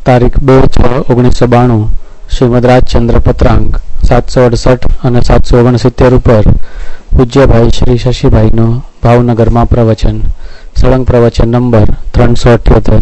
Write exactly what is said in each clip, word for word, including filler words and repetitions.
તારીખ બે છ ઓગણીસો બાણું શ્રીમદ રાજચંદ્ર પત્રાંક સાતસો અડસઠ અને સાતસો ઓગણસિત્તેર ઉપર પૂજ્યભાઈ શ્રી શશીભાઈનો ભાવનગરમાં પ્રવચન. સળંગ પ્રવચન નંબર ત્રણસો અઠ્યોતેર.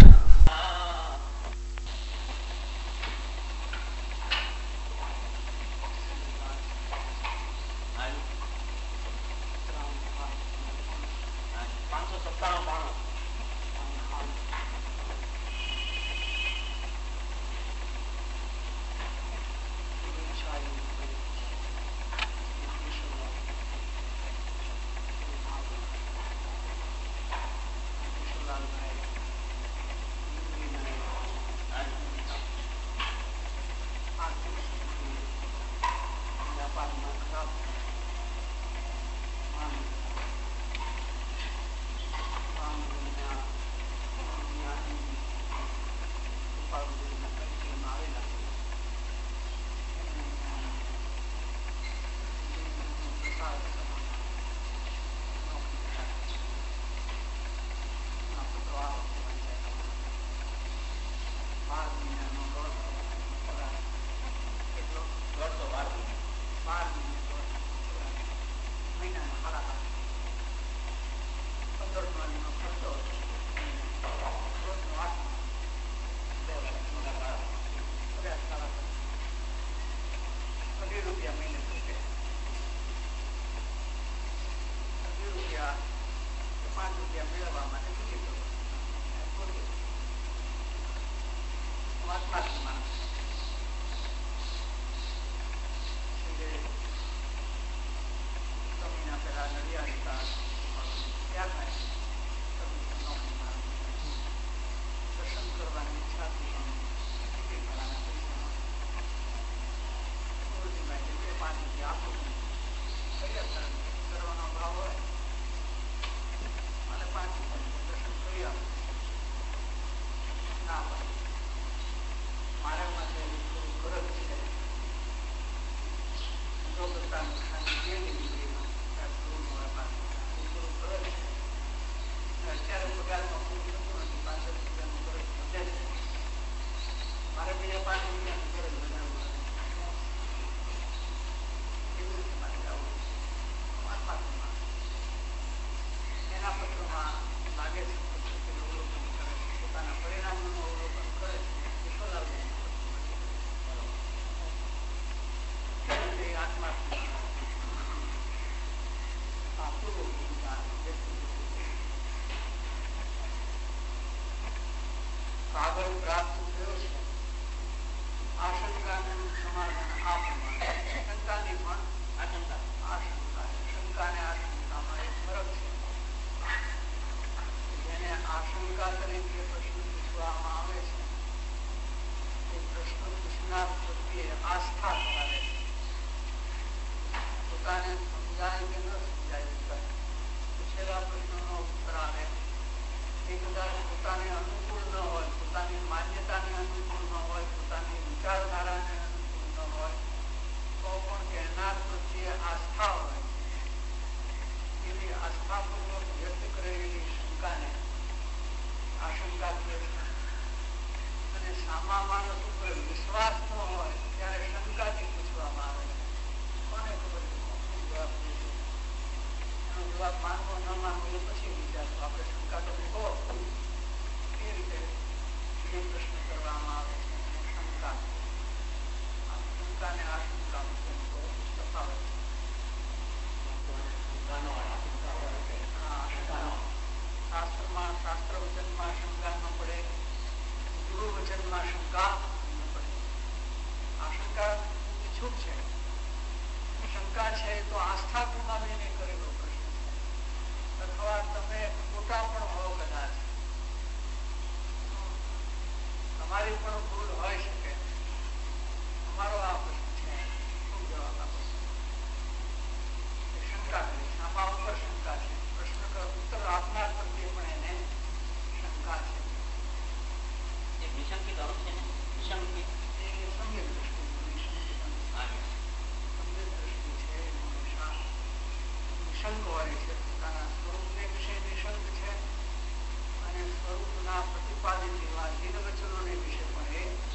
પ્રતિપાદિત એવા દિનવચનોને વિશે પણ એ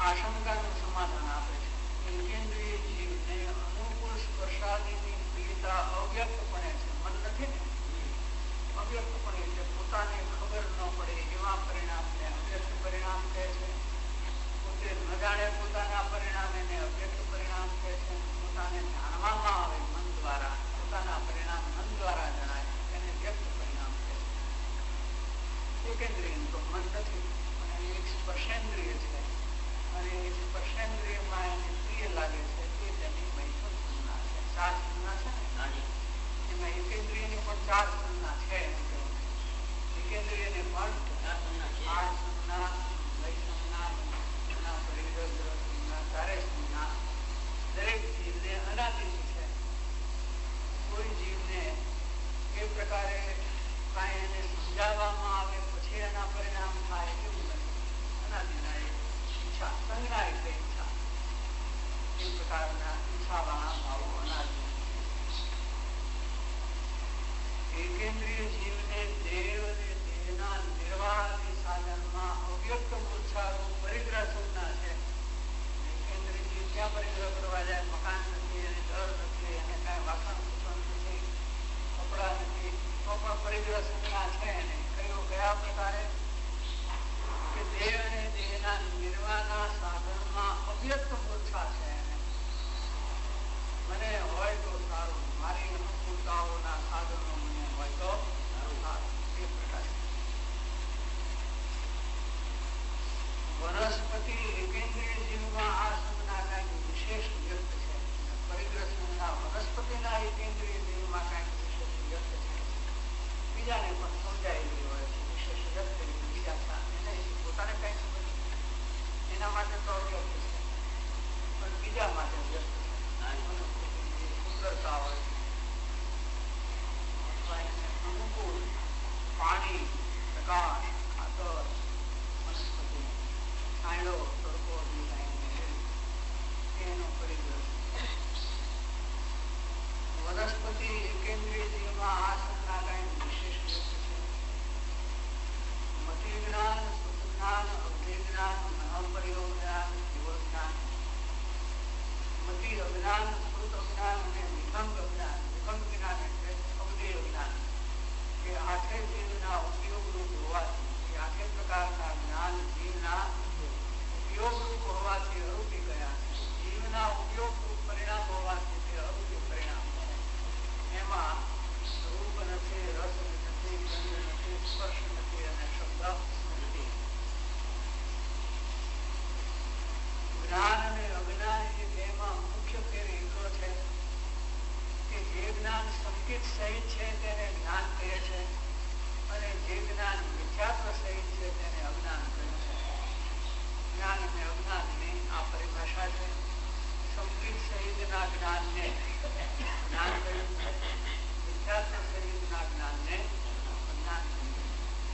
આશંકાનું સમાધાન આપે છે. એકેન્દ્રિય જીવને અનુકૂળ સ્પર્શાદીની પ્રિયતા અવ્યક્તપણે છે, મન નથી ને, અવ્યક્તપણે એટલે પોતાને ખબર ન પડે એવા પરિણામને અવ્યક્ત પરિણામ કહે છે. પોતે ન જાણે પોતાના પરિણામ એને અવ્યક્ત પરિણામ કહે છે. પોતાને જાણવામાં આવે મન દ્વારા, પોતાના પરિણામ મન દ્વારા જણાય એને વ્યક્ત પરિણામ કહે છે. એકેન્દ્રિય તો મન નથી, અને એક સ્પર્શેન્દ્રિય છે, અને એ સ્પર્શેન્દ્રિયમાં એને પ્રિય લાગે છે તે તેની મૈથુન સંજ્ઞા છે. ચાર સંજ્ઞા છે ને, એમાં એકેન્દ્રિયની પણ ચાર સંજ્ઞા છે. એકેન્દ્રિયને પણ ચાર સંજ્ઞા, વય સંજ્ઞા, પરિગ્રહ સંજ્ઞા, ચારે સંજ્ઞા દરેક જીવને અનાદિની છે. કોઈ જીવને એ પ્રકારે કાંઈ એને સમજાવવામાં આવે પછી એના પરિણામ થાય એવું નથી. અનાદિના ઈચ્છા, સંજ્ઞા એટલે ઈચ્છા, એ પ્રકારના ઈચ્છાવાળા ભાવો અનાદિ. એકેન્દ્રિય જીવને દેવ અને દેહના નિર્વાહની સાધનમાં અવ્યક્ત મૂર્છારૂપ પરિગ્રહ સંજ્ઞા છે. એકેન્દ્રિય જીવ ક્યાં પરિગ્રહ કરવા જાય? મકાન નથી, એને ઘર નથી, એને કાંઈ વાસણ કુસણ નથી, કપડા નથી, તો પણ પરિગ્રહ સંજ્ઞા છે એને. કયો કયા પ્રકારે? કે દેહ અને દેહના નિર્વાહના સાધનમાં અવ્યક્ત મૂર્છા છે એને. મને હોય તો સારું, મારી અનુકૂળતાઓના સાધનો મને હોય તો સારું, એ પ્રકારે. વનસ્પતિ એકેન્દ્રિય જીવમાં આ સંજ્ઞા કાંઈક વિશેષ વ્યક્ત છે. પરિગ્રહ સંજ્ઞા વનસ્પતિના એકેન્દ્રિય જીવમાં કાંઈક વિશેષ વ્યક્ત છે. બીજાને પણ સમજાયેલી હોય છે વિશેષ વ્યક્ત. બીજા એને પોતાને કઈ ખબર એના માટે તો અવ્યક્ત છે, પણ બીજા માટે વ્યક્ત છે. સુંદરતા હોય અથવા એને અનુકૂળ પાણી, પ્રકાશ, ખાતર, વનસ્પતિ, છાંયડો, તડકો, એનો પરિગ્રહ. વનસ્પતિ એકેન્દ્રિય જીવમાં આ સંજ્ઞા કાંઈ વિશેષ વ્યક્ત છે. મતિ જ્ઞાન, સુખ જ્ઞાન, અવધિ જ્ઞાન, મનોપરિયોગ જ્ઞાન, જીવ જ્ઞાન. મતિ અજ્ઞાન, શ્રુત અજ્ઞાન અને વિભંગ અજ્ઞાન. વિભંગ જ્ઞાન એટલે અવધિ અજ્ઞાન, કે આઠે જીવના ઉપયોગરૂપ હોવાથી, એ આઠે પ્રકારના જ્ઞાન જીવના ઉપયોગરૂપ હોવાથી અરૂપી ગયા છે. જીવના ઉપયોગરૂપ પરિણામ હોવાથી તે અરૂપી પરિણામ છે. એમાં રૂપ નથી, રસ નથી, ગંધ નથી, સ્પર્શ નથી અને શબ્દ નથી. જ્ઞાન અને અજ્ઞાન એ બેમાં મુખ્ય ફેર એટલો છે કે જે જ્ઞાન સંકેત સહિત છે તેને જ્ઞાન કહે છે, અને જે જ્ઞાન મિથ્યાત્વ સહિત છે તેને અજ્ઞાન કહે છે. જ્ઞાન અને અજ્ઞાનની આ પરિભાષા છે. સંકેત સહિતના જ્ઞાનને જ્ઞાન કહ્યું છે, મિથ્યાત્વ સહિતના જ્ઞાનને અજ્ઞાન કહ્યું છે.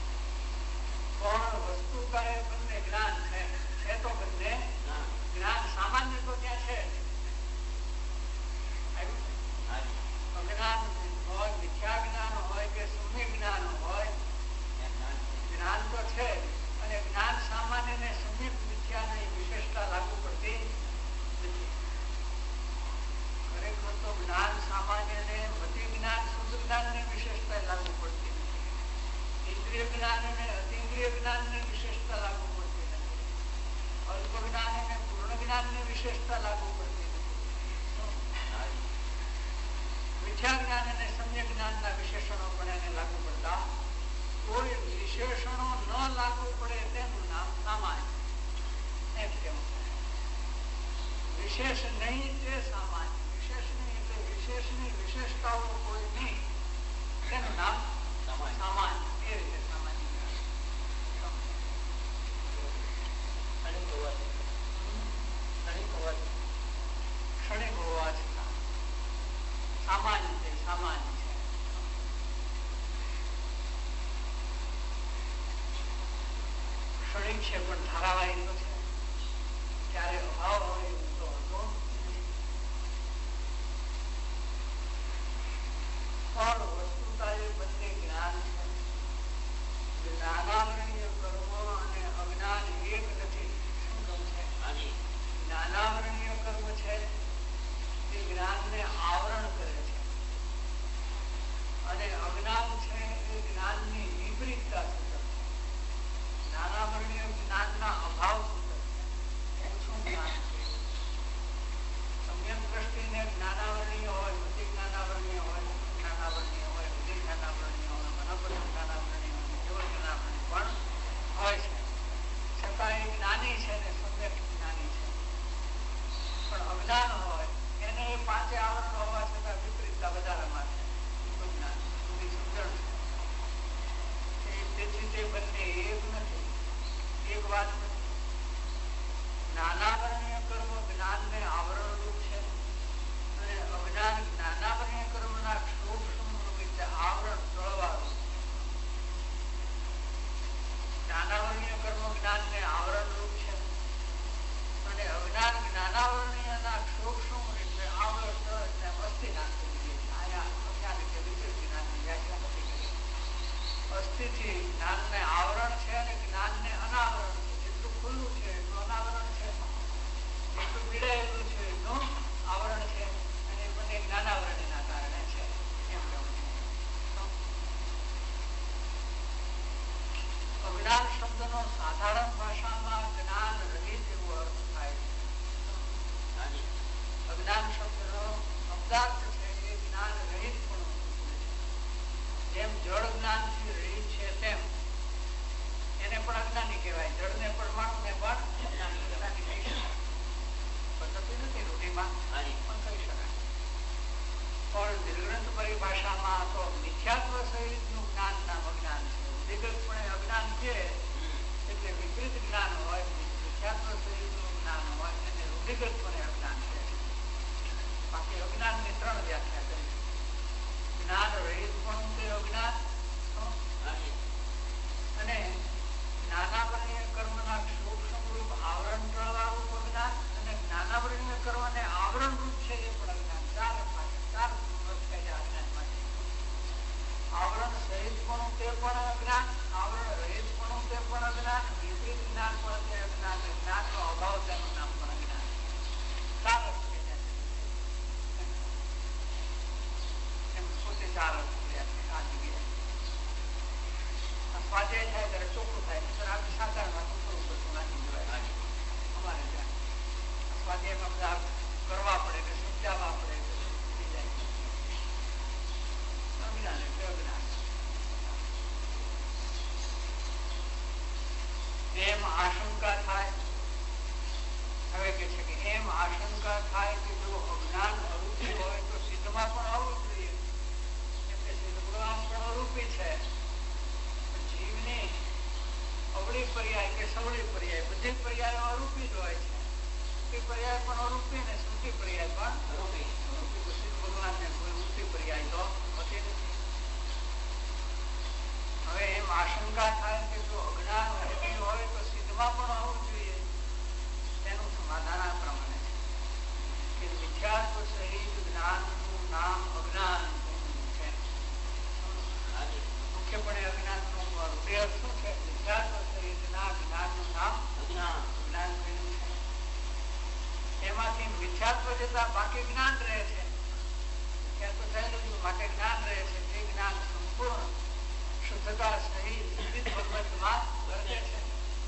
પણ વસ્તુ કહે બંને જ્ઞાન છે, છે તો બંને જ્ઞાન. સામાન્ય તો ત્યાં છે, અજ્ઞાન હોય, મિથ્યા જ્ઞાન હોય કે સમ્યક જ્ઞાન હોય, જ્ઞાન તો છે. અને જ્ઞાન સામાન્ય ને સમ્યક મિથ્યાની વિશેષતા લાગુ પડતી નથી. ખરેખર તો જ્ઞાન સામાન્ય ને મતિ જ્ઞાન, શુદ્ધ જ્ઞાન ની વિશેષતા લાગુ પડતી નથી. ઇન્દ્રિય જ્ઞાન અને અતિન્દ્રિય જ્ઞાન ની વિશેષતા લાગુ પડતી નથી. અલ્પ જ્ઞાન અને પૂર્ણ જ્ઞાન ની વિશેષતા લાગુ પડતી નથી. મિથ્યા જ્ઞાન અને સમ્યક જ્ઞાનના વિશેષણો પણ એને લાગુ પડતા. કોઈ વિશેષણો ન લાગુ પડે તેનું નામ સામાન્ય એમ કેવું. વિશેષ નહીં તે સામાન્ય. વિશેષ નહીં એટલે વિશેષની વિશેષતાઓ કોઈ નહીં તેનું નામ સામાન્ય. એ રીતે સામાન્ય ક્ષણિક હોવા છતાં સામાન્ય છે. સામાન્ય છે. ક્ષણિક છે પણ ધારાવાહિક તો છે. ત્યારે અભાવ હોય એવું તો હતો પણ વસ્તુતા એ બંને જ્ઞાન છે. જ્ઞાનાગ્રહ્ય કર્મ અને અજ્ઞાન એક નથી. શું કહું છે? આપણી ભાષામાં તો મિથ્યાત્વ સહિતનું જ્ઞાન નામ અજ્ઞાન છે. વિગતપણે અજ્ઞાન છે એટલે વિપરીત જ્ઞાન હોય, મિથ્યાત્વ સહિતનું જ્ઞાન હોય એને રૂઢિગતપણે અજ્ઞાન છે. બાકી અજ્ઞાનની ત્રણ વ્યાખ્યા કરી. જ્ઞાન રહિત પણ તે અજ્ઞાન અને જ્ઞાનાવરણીય કર્મના સૂક્ષ્મ રૂપ આવરણ વાળું અજ્ઞાન અને જ્ઞાનાવરણીય કર્મને આવરણ રૂપ છે એ પણ અજ્ઞાન. ચાર ચાર અજ્ઞાન માટે આવરણ સહિત પણ તે પણ અજ્ઞાન, આવરણ રહિત પણ તે પણ અજ્ઞાન, વિપરીત જ્ઞાન પણ તે અજ્ઞાન, જ્ઞાનનો અભાવ તેનું નામ પણ અજ્ઞાન. ચાર અર્થ એમ પોતે ચાર અર્થ આ જગ્યાએ સ્વાધ્યાય થાય ત્યારે ચોખ્ખું થાય. આપણે સાધારણ થોડું બધું નાખી દેવાય. અમારે ત્યાં સ્વાધ્યાયમાં બધા કરવા પડે કે સમજાવવા પડે અજ્ઞાન એટલે અજ્ઞાન. એમ આશંકા થાય, હવે કે છે કે એમ આશંકા થાય કે જો અજ્ઞાન અરૂપી હોય તો સિદ્ધમાં પણ આવવું જોઈએ. એટલે સિદ્ધ ભગવાન પણ અરૂપી છે. જીવની અવળી પર્યાય કે સવળી પર્યાય બધી પર્યાયો અરૂપી જ હોય છે. ઊંટી પર્યાય પણ અરૂપી ને સૂટી પર્યાય પણ અરૂપી. સિદ્ધ ભગવાન ને કોઈ ઊંટી પર્યાય તો હોતી નથી. હવે એમ આશંકા થાય કે જો અજ્ઞાન અરૂપી હોય તો સિદ્ધમાં પણ આવવું જોઈએ. તેનું સમાધાન આ પ્રમાણે છે કે મિથ્યાત્વ સહિત જ્ઞાનનું નામ અજ્ઞાન છે. મુખ્યપણે અજ્ઞાન નું રૂઢિ અર્થ શું છે? મિથ્યાત્વ સહિત ના જ્ઞાનનું નામ અજ્ઞાન. જ્ઞાન કહ્યું છે. એમાંથી મિથ્યાત્વ જતા બાકી જ્ઞાન રહે છે. મિથ્યાત્વ થયેલું માટે જ્ઞાન રહે છે. તે જ્ઞાન સંપૂર્ણ શુદ્ધતા સહિત ભગવતમાં વર્તે છે.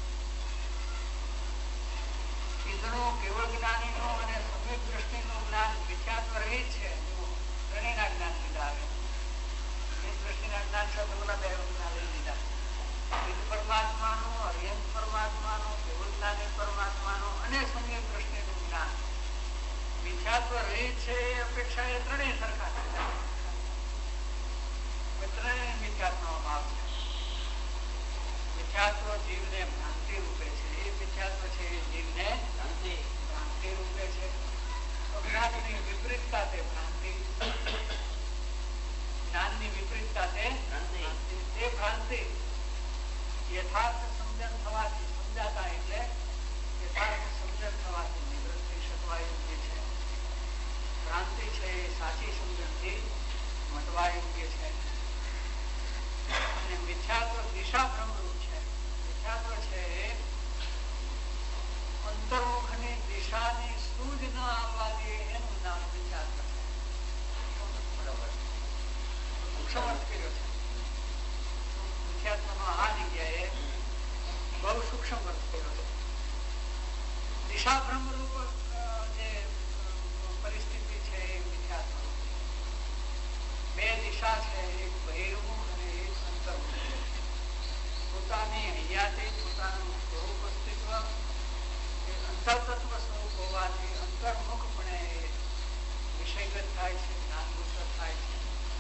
સિદ્ધનું કેવળ જ્ઞાનીનું અને સમ્યક દ્રષ્ટિનું જ્ઞાન મિથ્યાત્વ રહિત છે. ત્રણેયના જ્ઞાન લીધા આવે. દ્રષ્ટિના જ્ઞાન સાથે ઓલા બે જ્ઞાન લઈ લીધા. સિદ્ધ પરમાત્માનું, અર્યંત પરમાત્માનું, કેવળ જ્ઞાની પરમાત્માનું અને સમ્યક દ્રષ્ટિનું જ્ઞાન મિથ્યાત્વ રહિત છે એ અપેક્ષા એ ત્રણેય સરખા છે. ત્રણેય મિથ્યાત્વનો ભાવ છે. મિથ્યાત્વ જીવને ભ્રાંતિ રૂપે છે. એ મિથ્યાત્વ છે એ જીવને ભ્રાંતિ ભ્રાંતિ રૂપે છે. અજ્ઞાનની વિપરીતતા તે ભ્રાંતિ, જ્ઞાનની વિપરીતતા તે ભ્રાંતિ. તે ભ્રાંતિ યથાર્થ સમજણ થવાથી સમજાતા એટલે યથાર્થ સમજણ થવાથી નિવૃત્ત થઈ શકવા યોગ્ય છે. ભ્રાંતિ છે એ સાચી સમજણથી મટવા યોગ્ય છે. અને મિથ્યાત્વ દિશા ભ્રમરૂપ છે. મિથ્યાત્વ છે અંતર્મુખની દિશાની સૂઝ ન આવવા દે એનું નામ મિથ્યાત્વ છે. બરાબર સૂક્ષ્મ અર્થ કર્યો છે. મિથ્યાત્વનો આ જગ્યાએ બહુ સૂક્ષ્મ અર્થ કર્યો છે. દિશા ભ્રમરૂપ જે પરિસ્થિતિ છે એ મિથ્યાત્વ. બે દિશા છે, એક બહિર્મુખ અને એક અંતર્મુખ. પોતાની હૈયાથી પોતાનું સ્વરૂપ અસ્તિત્વ એ અંતરતત્વ સ્વરૂપ હોવાથી અંતર્મુખપણે વિષયગત થાય છે, જ્ઞાનગોચર થાય છે.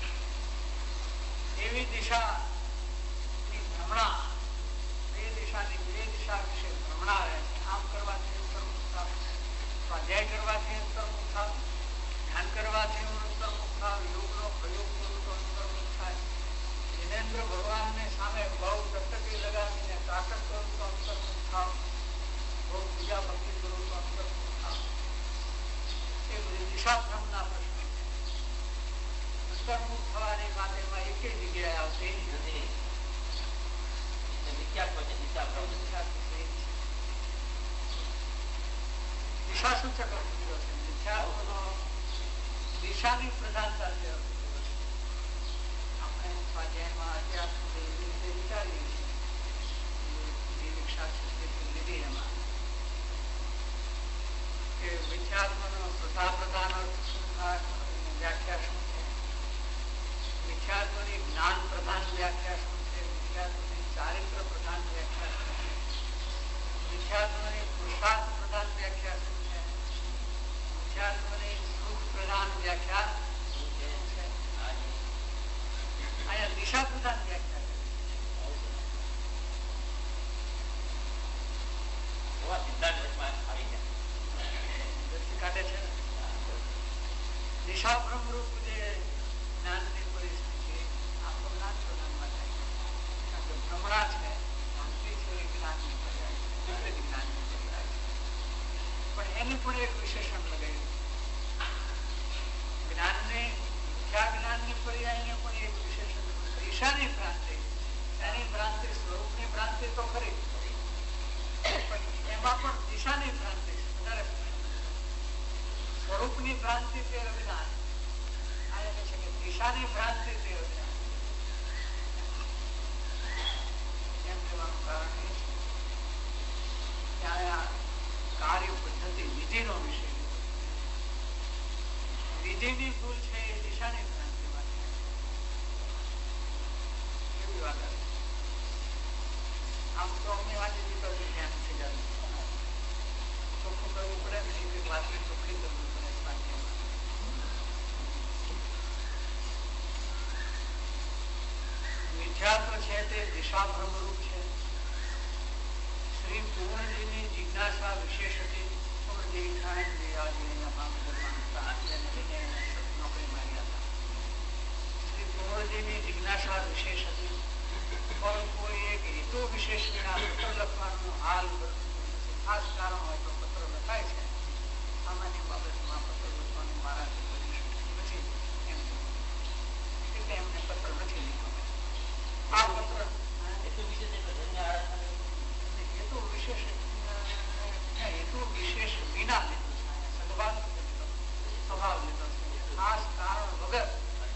એવી દિશાની ભ્રમણા, બે દિશાની બે દિશા વિશે ભ્રમણા રહે છે. આમ કરવાથી અંતર્મુખ થાવ, સ્વાધ્યાય કરવાથી અંતર્મુખ થાવ, ધ્યાન કરવાથી અંતર્મુખ થાવ, યોગનો પ્રયોગ કરો તો અંતર્મુખ થાય. જીનેન્દ્ર ભગવાનને સામે બહુ ટકટકી લગાવીને તાકત કરો તો અંતર્મુખ થાવ, બહુ બીજા ભક્તિ કરો તો અંતર્મુખ થાવ. એ બધી દિશા ભ્રમના પ્રશ્નો છે. અંતર્મુખ થવાની માટેમાં એક જગ્યાએ આવતી નથી. દિશા સૂચક અર્થ કર્યો છે. મિથ્યાત્વનો દિશાની પ્રધાનતા છે. આપણે સ્વાધ્યાયમાં અત્યાર સુધી એવી રીતે વિચારીએ છીએ. દીક્ષા લીધી એમાં કે મિથ્યાત્વનો પ્રધા પ્રધાન અર્થ શું થાય, વ્યાખ્યા શું છે, મિથ્યાત્વની જ્ઞાન પ્રધાન વ્યાખ્યા શું છે, મિથ્યાત્વની ચારિત્ર પ્રધાન વ્યાખ્યા શું છે, મિથ્યાત્વની પુરુષાર્થ પ્રધાન વ્યાખ્યા શું છે, મિથ્યાત્વની સુખ પ્રધાન વ્યાખ્યા શું છે. દિશા બ્રહ્મરૂપ જે જ્ઞાનની પરિસ્થિતિ આપણું જ્ઞાન પ્રદાનમાં થાય કારણ કે ભ્રમણા છે જ્ઞાનની પર્યાય વિપરીત જ્ઞાનની પર્યાય પણ એને પણ એક વિશેષણ લગાવ્યું જ્ઞાનને મિથ્યા જ્ઞાનની પર્યાયને પણ એક વિશેષણ ઈશાની ભ્રાંતિ એની ભ્રાંતિ સ્વરૂપની ભ્રાંતિ તો ખરી પણ એમાં પણ દિશાની ભ્રાંતિ વધારે સ્વરૂપની ભ્રાંતિ તે અજ્ઞાન આ છે કે દિશાની ભ્રાંતિ તે અજ્ઞાન એમ કહેવાનું કારણ એ છે ત્યાં કાર્ય પદ્ધતિ વિધિનો વિષય વિધિની ભૂલ છે એ દિશાની ભ્રાંતિમાં એવી વાત આમ તો અમને વાંચી દીધો ધ્યાન નથી જતું ચોખ્ખું કરવું પડે ને એક વાતની ચોખ્ખી કરવું પડે સ્વાધ્યાયમાં મિથ્યાત્વ છે તે દિશા ભ્રમરૂપ છે શ્રી પૂર્ણજીની જિજ્ઞાસા વિશેષ હતી પૂર્ણજી ખાન જે આજે એના નોકરી માર્યા હતા શ્રી પૂર્ણજીની જિજ્ઞાસા વિશેષ હતી પણ કોઈ એક હેતુ વિશેષ વિના પત્ર લખવાનું હાલ ખાસ કારણ હોય તો પત્ર લખાય છે સામાન્ય બાબતમાં પત્ર લખવાનું મારાથી કરી શકતું નથી એમ એટલે એમને પત્ર નથી લીધો આ પત્ર હેતુ વિશેષ હેતુ વિશેષ હેતુ વિશેષ વિના લીધું છે સદભાવ સ્વભાવ લીધો છે ખાસ કારણ વગર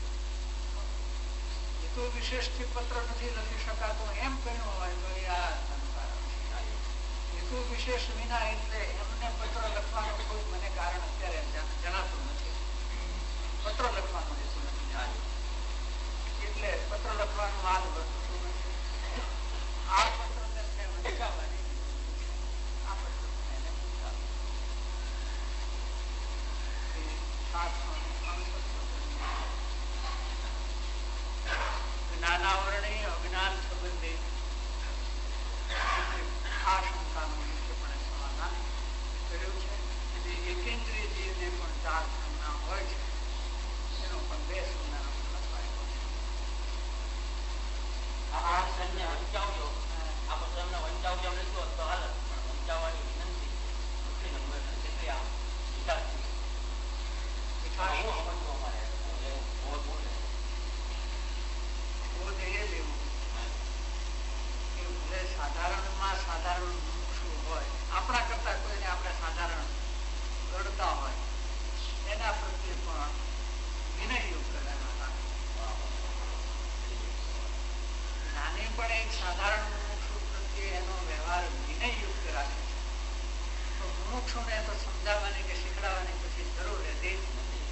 હેતુ વિશેષ થી પત્ર નથી લખી શકાતો એમ કહ્યું હોય તો એ આ હેતુ વિશેષ વિના એટલે એમને પત્ર લખવાનું કોઈ મને કારણ અત્યારે જણાતું નથી પત્ર લખવાનું હેતુ નથી એટલે પત્ર લખવાનું હાલ વધતું નથી આ પત્ર તેમને વંચાવવાની આ પત્ર એને જ્ઞાનાવરણી અજ્ઞાન સંબંધી આ શંકાનું મુખ્યપણે સમાધાન કર્યું છે અને એકેન્દ્રીય જીવને પણ ચાર સંજ્ઞા હોય છે એનો પણ બે સંજ્ઞાનો મતલબ આવ્યો છે આ સંજ્ઞા વંચાવજો આ પત્ર એમને વંચાવજો એમને શું તો હાલ પણ વંચાવવાની વિનંતી કેટલી નંબર કેટલી આમ વિકાસ વિકાસ સમજવો અમારે બોલે સાધારણમાં સાધારણ શું હોય આપણા કરતા કોઈને આપણે સાધારણ ગણતા હોય એના પ્રત્યે પણ વિનયયુક્ત નાની પણ એક સાધારણ મુમુક્ષુ પ્રત્યે એનો વ્યવહાર વિનયયુક્ત રાખે છે તો મુમુક્ષુને તો સમજાવવાની કે શીખડાવવાની પછી જરૂર રહેતી જ નથી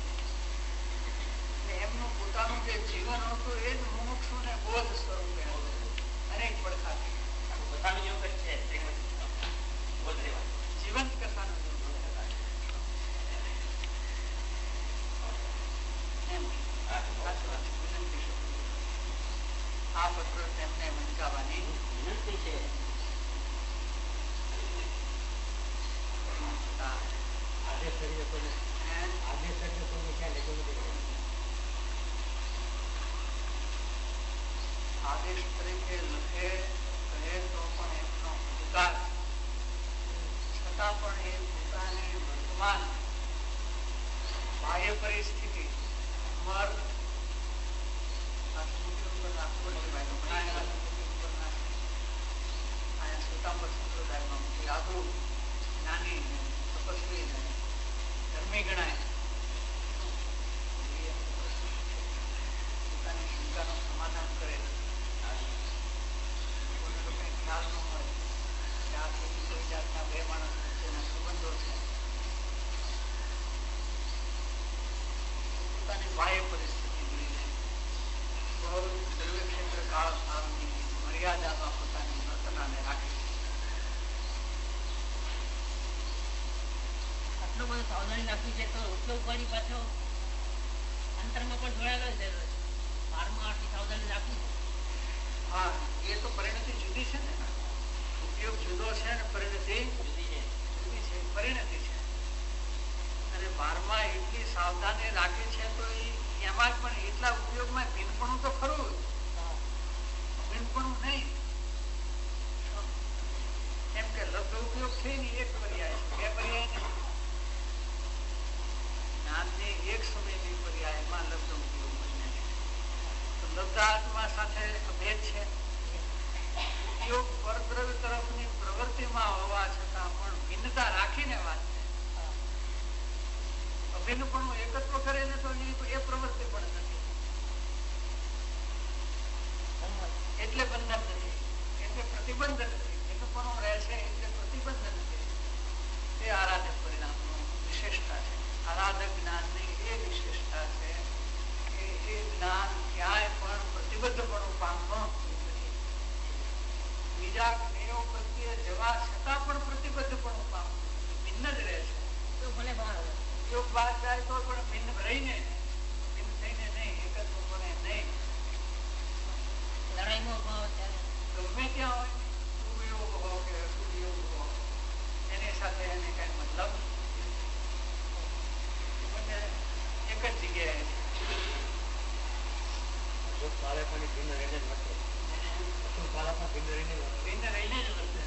એમનું પોતાનું જે જીવન હતું એ જ મુમુક્ષુને બોધ સ્વરૂપે અનેક પડકાર જીવંત કથાનું આ પત્ર તેમને વંચાવવાની વિનંતી છે આદેશ તરીકે લખે કહે તો પણ એમનો અધિકાર છતાં પણ એ પોતાની વર્તમાન બાહ્ય પરિસ્થિતિ મર સંપ્રદાયમાં યાદુ નાની તપસ્વી ધર્મી ગણાય પોતાની શંકાનું સમાધાન કરે ખ્યાલ ન હોય કે આ કોઈ જાતના બે માણસ વચ્ચેના સંબંધો છે પોતાની બાહ્ય પરિસ્થિતિ જોઈને સર્વક્ષેત્ર કાળ ભાવની મર્યાદામાં પોતાની વર્તનાને રાખે આટલો બધો સાવધાની રાખવી છે તો ઉપયોગ કરી પાછો અંતરમાં પણ જોડાયેલો જ બારમાં આટલી સાવધાની રાખવી હા એ તો પરિણતિ જુદી છે ને ઉપયોગ જુદો છે અને પરિણતિ જુદી છે જુદી છે પરિણતિ છે અને બારમાં એટલી સાવ સાવધાની રાખે છે તો એમાં પણ એટલા ઉપયોગમાં ભીનપણું તો ખરું, ભીનપણું નહીં. કેમ કે લબ્ધ ઉપયોગ થઈ ને એક પર્યાય છે, બે પર્યાય નહીં. જ્ઞાનની એક સમયની પર્યાયમાં લબ્ધ ઉપયોગ બને છે. તો લબ્ધ આત્મા સાથે અભેદ છે. ઉપયોગ પરદ્રવ્ય તરફની પ્રવૃત્તિમાં હોવા છતાં પણ ભિન્નતા રાખીને વાત છે. અભિન્નપણું એકત્વ કરે ને તો એ પ્રવૃત્તિ પણ નથી, એટલે બંધન નથી, એટલે પ્રતિબંધ નથી. ભિન્નપણું રહેશે એટલે પ્રતિબંધ નથી. એ આરાધક પરિણામનું વિશેષતા છે. આરાધક જ્ઞાનની એ વિશેષતા છે કે એ જ્ઞાન ક્યાંય પણ પ્રતિબદ્ધપણું પામતું નથી. બીજા જ્ઞેયો પ્રત્યે જવા છતાં પણ પ્રતિબદ્ધપણું પામતું ભિન્ન જ રહે છે. તો ભલે બહાર યોગ બહાર જાય તો પણ ભિન્ન રહીને, ભિન્ન થઈને નહીં, એકત્વપણે નહીં. લડાઈમાં ભાવ ગમે ત્યાં હોય, સુયોગ હો કે સુયોગ હો, એની સાથે એને કઈ મતલબ બંને એક જ જગ્યાએ ભિન્ન રહીને જ વર્તે.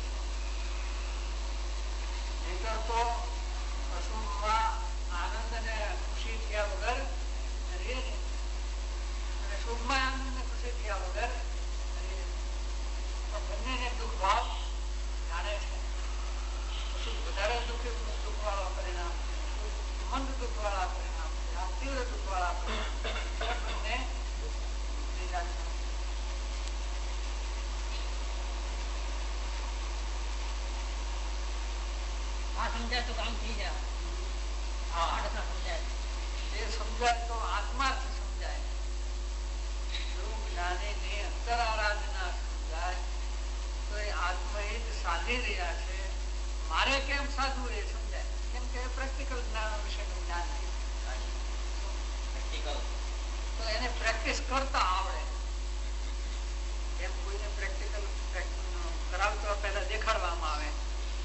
નહીંતર તો અશુભમાં આનંદ અને ખુશી થયા વગર રહે છે, અને શુભમાં આનંદ અને ખુશી થયા વગર રહે છે. બંનેને દુઃખ ભાવ જાણે છે. અશુભ વધારે દુઃખી દુઃખ વાળા પરિણામ છે, મંદ દુઃખ વાળા પરિણામ છે, આ તીવ્ર દુઃખ વાળા પરિણામ બંને બીજા છે. આ સમજાય તો કામ થઈ જાય. એ સમજાય તો આત્માથી સમજાય. જો જ્ઞાની અંતર આરાધના સમજાય તો એ આત્મહિત સાધી રહ્યા છે. મારે કેમ સાધવું એ સમજાય. કેમ કે પ્રેક્ટિકલ જ્ઞાન વિશેનું જ્ઞાન તો એને પ્રેક્ટિસ કરતા આવડે. એમ કોઈને પ્રેક્ટિકલ કરાવતો પહેલા દેખાડવામાં આવે.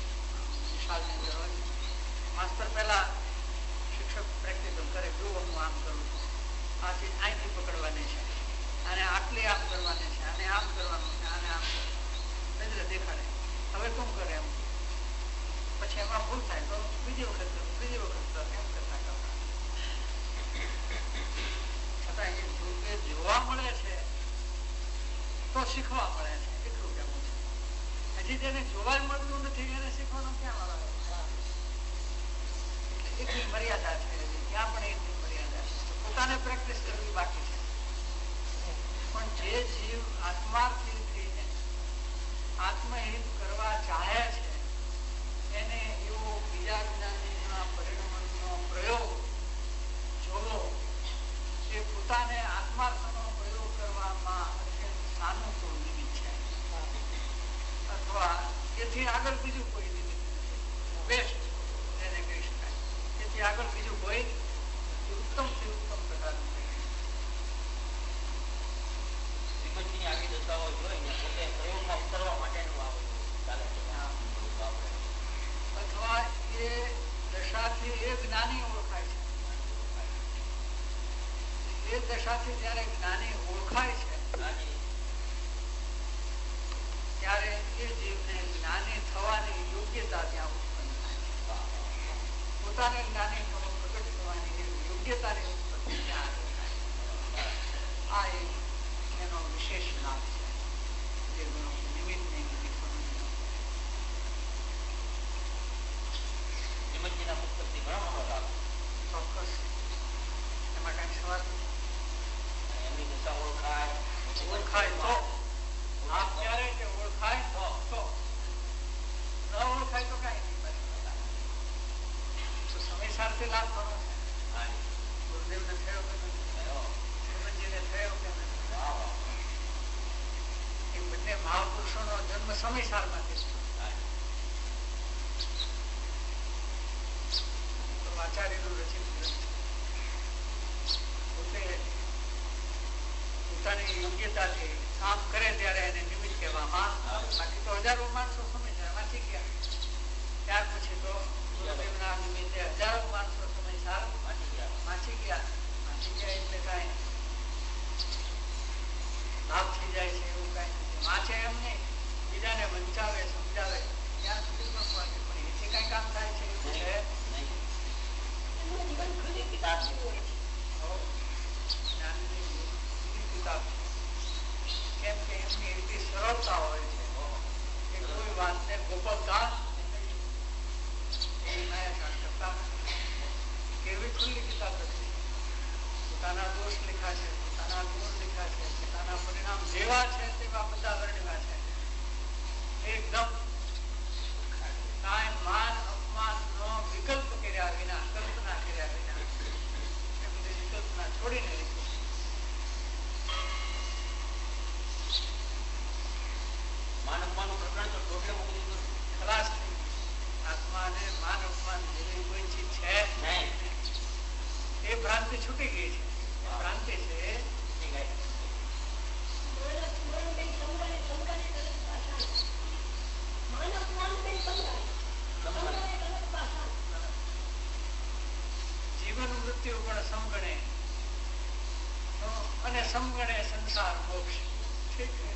માસ્ટર પહેલા શિક્ષક પ્રેક્ટિકલ કરે, જો હું આમ કરું છું, આ ચીજ અહીંથી પકડવાની છે, અને આટલી આમ કરવાની છે, અને આમ કરવાનું છે, અને આમ નજરે દેખાડે. હવે શું કરે એમ, પછી એમાં ભૂલ થાય તો બીજી વખત બીજી વખત એમ કરતા કરતા છતાં એ જોવા મળે છે તો શીખવા મળે છે. એટલું કેવું છે. હજી જેને જોવા મળતું નથી એને શીખવાનું ક્યાં આવે? એટલી મર્યાદા છે, ત્યાં પણ એટલી મર્યાદા છે. પોતાને પ્રેક્ટિસ કરવી બાકી છે. પણ જે જીવ આત્માર્થી થઈને આત્મહિત કરવા ચાહે છે એને એવો બીજા જ્ઞાનીના પરિણામનો પ્રયોગ જોવો એ પોતાને આત્માર્થનો પ્રયોગ કરવામાં અત્યંત સાનુકૂળ નિમિત્ત છે, અથવા એથી આગળ બીજું કોઈ નિમિત્ત નથી. બેસ્ટ એને કહી શકાય. એથી આગળ બીજું કોઈ ઉત્તમ થી ઉત્તમ પ્રકારનું અથવા એ દશાથી એ જ્ઞાની ઓળખાય છે. એ દશાથી જયારે જ્ઞાની ઓળખાય છે ત્યારે એ જીવને જ્ઞાની થવાની યોગ્યતા ત્યાં ઉત્પન્ન થાય છે. પોતાને જ્ઞાની પ્રગટ થવાની યોગ્યતાની ઉત્પત્તિ ત્યાં થાય. આ એક એનો વિશેષ લાભ છે, જે નિમિત્ત નિમિત્ત ચોક્કસ એમાં કઈ સવાલ ઓળખાય તો આપ ક્યારે કે ઓળખાય તો ન ઓળખાય તો કઈ નહીં. તો સમય સાથે લાભ ઘણો છે. ગુરુદેવ ને થયો કે શ્રીમદજી ને થયો કે એ બંને મહાપુરુષો નો જન્મ સમય સારમાંથી આચાર્ય નું રચિત ગ્રંથ પોતે પોતાની યોગ્યતાથી કામ કરે ત્યારે એને નિમિત્ત કહેવામાં. બાકી તો હજારો માણસો સમય જાય વાંચી ગયા, ત્યાર પછી તો ગુરુદેવના નિમિત્તે હજારો માણસો સમય સાર વાંચી પોતાના દોષ લીખા છે, પોતાના ગુણ લીખા છે, પોતાના પરિણામ જેવા છે તેવા બધા વર્ણવ્યા છે. એકદમ કાંઈ માન અપમાન નો વિકલ્પ કર્યા વિના, કલ્પના કર્યા વિના એ બધી વિકલ્પના છોડીને લીધું. માન અપમાન નું પ્રકરણ તો ટોટલે મૂકી દીધું, ખલાસ થઈ ગયું. આત્માને માન અપમાન જેવી કોઈ ચીજ છે નહીં. એ ભ્રાંતિ છૂટી ગઈ છે. એ ભ્રાંતિ છે જીવન મૃત્યુ પણ સમગણે અને સમગણે સંસાર મોક્ષ. ઠીક છે,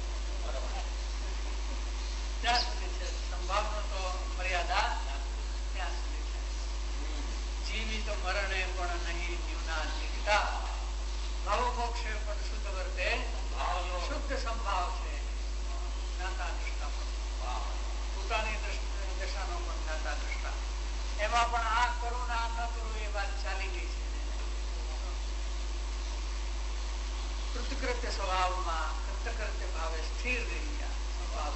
ત્યાં સુધી છે. સંભાવનો તો મર્યાદા ત્યાં સુધી છે. જીવિત મરણે પણ નહીં જીવના જીવતા, ભાવ મોક્ષે પણ શુદ્ધ વર્તે શુદ્ધ સંભાવ છે. જ્ઞાતા દ્રષ્ટા પોતાની દશાનો પણ જ્ઞાતા દ્રષ્ટા. એમાં પણ આ કરું ને આ ન કરું એ વાત ચાલી ગઈ છે. કૃતકૃત્ય સ્વભાવમાં કૃતકૃત્ય ભાવે સ્થિર રહી ગયા સ્વભાવ.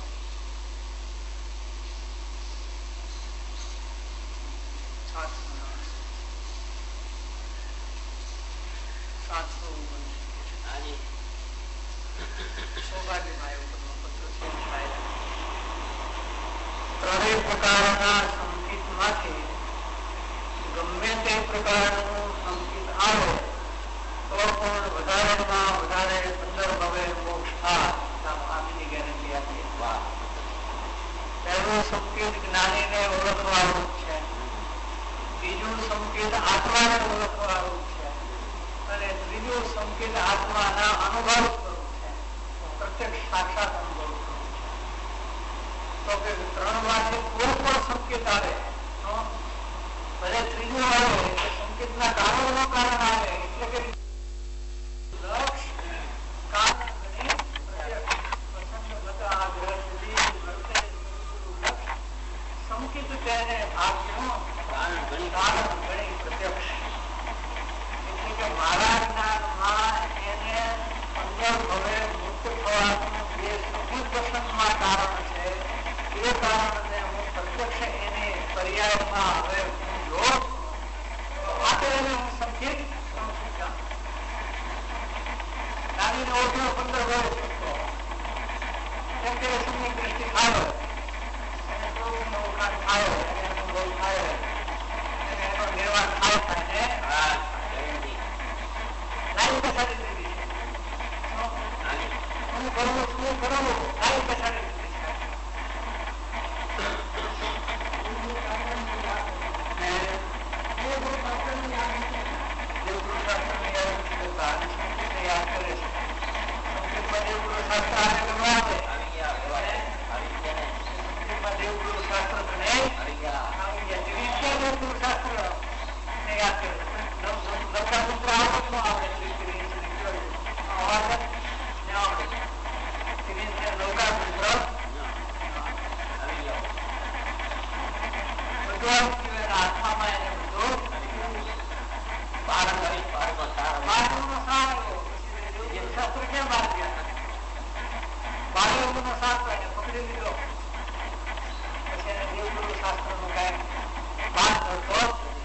સાતસો સૌભાગ્યભાઈ ઉપરનો પત્ર છે. ત્રણેય પ્રકારના સંકેતમાંથી ગમે તે પ્રકારનું સંકેત આવે તો પણ વધારેમાં વધારે પંદર ભવે મોક્ષ થાય. આપની ગેરંટી આપીએ. પહેલું સંકેત જ્ઞાનીને ઓળખવાનું છે, બીજું સંકેત આત્માને ઓળખવાનું છે, અને ત્રીજું સંકેત આત્માના અનુભવ કરવું છે, પ્રત્યક્ષ સાક્ષાત અનુભવ કરવું છે. તો કે ત્રણ માંથી કોઈ પણ સંકેત આવે તો ભલે ત્રીજું આવે એટલે સંકેતના કારણનું કારણ આવે એટલે કે લક્ષ કારણ ગણી પ્રત્યક્ષ પ્રસંગ બધા આગ્રહ સુધી વર્તે લક્ષ સંકેત તેને ભાગ્યનું કારણ ગણી પ્રત્યક્ષ. એટલે કે મારા જ્ઞાનમાં એને પંદર ભવે મુક્ત થવાનું જે સુદર્શનમાં કારણ છે એ કારણને હું પ્રત્યક્ષ એને પર્યાયમાં હવે હું જો માટે એને હું સંકેત સમજું. નાનીને ઓછો પંદર વર્ષ શકતો કેમ કે સમય દ્રષ્ટિ થાય એને પ્રભુનો ઓળખાણ થાય એને અનુભવ થાય અને એનો નિર્વાણ થાય થાય ને લાઈન બેસાડી દીધી છે. શું કરવું શું કરવું લાઈન બેસાડી દીધી છે. યાદ કરે છે. સંકેતમાં દેવગુરુ શાસ્ત્ર આને કરવા દે. સંકેતમાં દેવગુરુ શાસ્ત્ર ગણે આવી ગયા. જેવી રીતે દેવગુરુ શાસ્ત્ર ને યાદ કરે છે. લંકા પુત્ર આવડત નો આવડે અવાજ ન આવડે. તેવી રીતે લંકા પુત્ર બધું આત્મામાં એને બધું પારણ કરી બાળકોનો સાર આવ્યો. શાસ્ત્ર ક્યાં બહાર ગયા? બાળકોનો શાસ્ત્ર એને પકડી લીધો. પછી એને દેવગુરુ શાસ્ત્ર નું કઈ વાત કરતો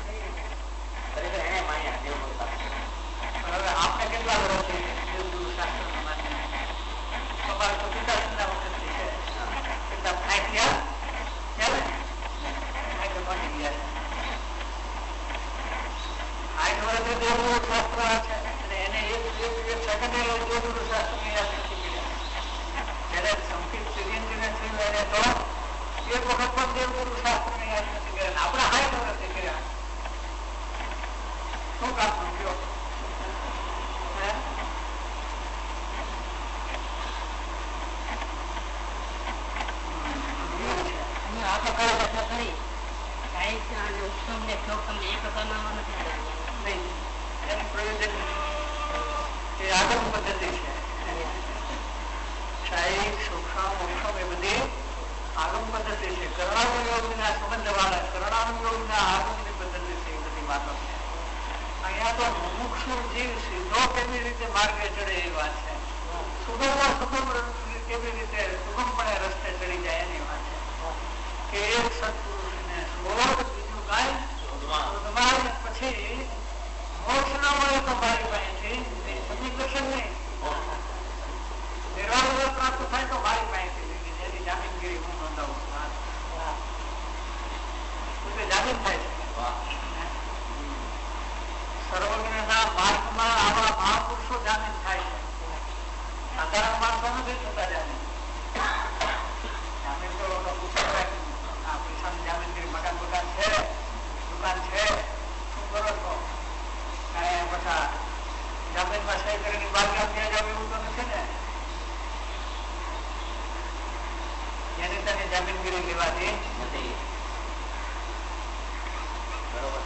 એને માન્યા દેવગુરુ શાસ્ત્ર. હવે આપણે કેટલા વર્ષ છે દેવગુરુ શાસ્ત્ર નું માન્યા? તમારે તો પિતાશ્રીના વખતથી છે. કેટલા ફાઈટ ગયા છે ને ફાઈટ બની ગયા છે. આઠ વર્ષે દેવગુરુ શાસ્ત્ર છે અને એને એક સેકન્ડ દેવગુરુ શાસ્ત્ર ની યાદ નથી કર્યા. જયારે સંકેત સિરિયન્દ્રને થયું એને તો એક વખત પણ દેવગુરુ શાસ્ત્ર ને યાદ નથી કર્યા. આપણા હાઈટ વર્ષે કર્યા. શું કામ સમજ્યો? આપણે કઈ ઘટના કરી સાહિત્ય અને ઉત્સવ ને શોક તમને એ પ્રકારના નથી નહીં. એનું પ્રયોજન એ આગળ પદ્ધતિ છે. શારીરિક સૂક્ષ્મ મોક્ષમ એ બધી આગમ પદ્ધતિ છે. કરણાનુયોગના સંબંધ વાળા કરણાનુયોગના આગમની પદ્ધતિ છે. એ બધી વાતો છે. અહીંયા તો મુમુક્ષુ જીવ સીધો કેવી રીતે માર્ગે ચડે એ વાત છે. સુગમમાં સુગમ કેવી રીતે સુગમપણે રસ્તે ચડી જાય એની વાત છે. કે એક સત્પુરુષને શોધ, બીજું કાંઈ શોધમાં, પછી મોક્ષ ના મળે તો મારી પાસેથી સમજી જશે નહીં. નિર્વાણ પ્રાપ્ત થાય તો મારી પાસેથી જેની જામીનગીરી હું નોંધાવું જામીન થાય છે. સર્વજ્ઞના માર્ગમાં આવા મહાપુરુષો જામીન થાય છે. સાધારણ માણસો નથી થતા જામીન. જામીન તો આ પૈસાની જામીનગીરી, મકાન મકાન છે, દુકાન છે, શું કરો છો? કાંઈ પાછા જામીનમાં સહી કરીને બહાર ગામ ત્યાં જાવ એવું તો નથી ને. એની તને જામીનગીરી લેવાતી નથી. બરોબર.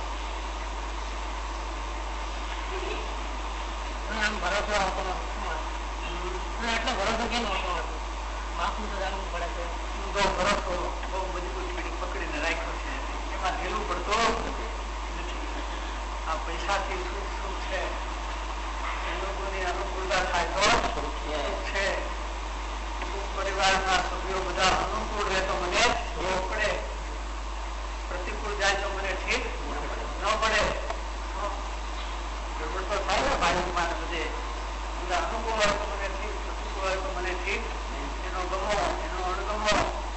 આમ ભરોસો આવતો એટલો ભરોસો કેમ આવતો બાપનું તો જાણવું પડે છે. બહુ ભરોસો બહુ મજબૂત પકડીને રાખ્યો છે, એમાં ઢીલું પડતો નથી. આ પૈસાથી સુખ સુખ છે, એ લોકોની અનુકૂળતા થાય તો સુખ છે. પરિવારના સભ્યો બધા અનુકૂળ રહે તો મને જોવું પડે, પ્રતિકૂળ જાય તો મને ઠીક ન પડે. ગડબડ તો થાય ને ભાઈમાં બધે બધા અનુકૂળ હોય તો મને ઠીક, પ્રતિકૂળ હોય તો મને ઠીક. એનો ગમો એનો અણગમો